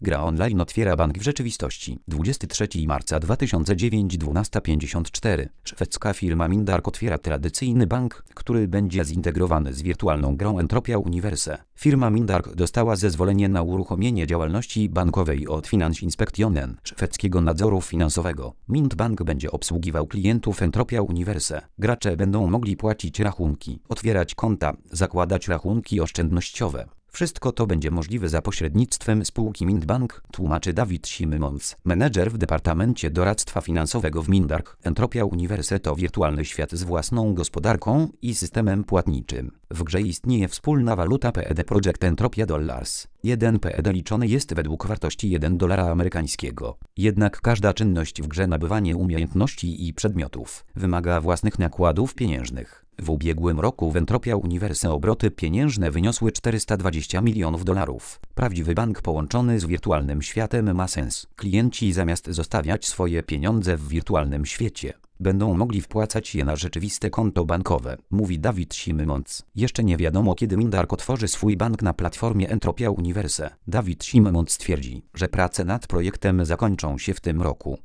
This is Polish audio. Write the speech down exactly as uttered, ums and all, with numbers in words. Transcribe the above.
Gra online otwiera bank w rzeczywistości. dwudziestego trzeciego marca dwa tysiące dziewiątego, dwunasta pięćdziesiąt cztery. Szwedzka firma Mindark otwiera tradycyjny bank, który będzie zintegrowany z wirtualną grą Entropia Universe. Firma Mindark dostała zezwolenie na uruchomienie działalności bankowej od Finansinspektionen, szwedzkiego nadzoru finansowego. Mint Bank będzie obsługiwał klientów Entropia Universe. Gracze będą mogli płacić rachunki, otwierać konta, zakładać rachunki oszczędnościowe. Wszystko to będzie możliwe za pośrednictwem spółki Mint Bank, tłumaczy David Simons, menedżer w Departamencie Doradztwa Finansowego w Mindark. Entropia Universe to wirtualny świat z własną gospodarką i systemem płatniczym. W grze istnieje wspólna waluta P E D Project Entropia Dollars. jeden P E D liczony jest według wartości jeden dolara amerykańskiego. Jednak każda czynność w grze, nabywanie umiejętności i przedmiotów, wymaga własnych nakładów pieniężnych. W ubiegłym roku w Entropia Universe obroty pieniężne wyniosły czterysta dwadzieścia milionów dolarów. Prawdziwy bank połączony z wirtualnym światem ma sens. Klienci zamiast zostawiać swoje pieniądze w wirtualnym świecie, będą mogli wpłacać je na rzeczywiste konto bankowe, mówi David Simons. Jeszcze nie wiadomo, kiedy Mindark otworzy swój bank na platformie Entropia Universe. David Simons twierdzi, że prace nad projektem zakończą się w tym roku.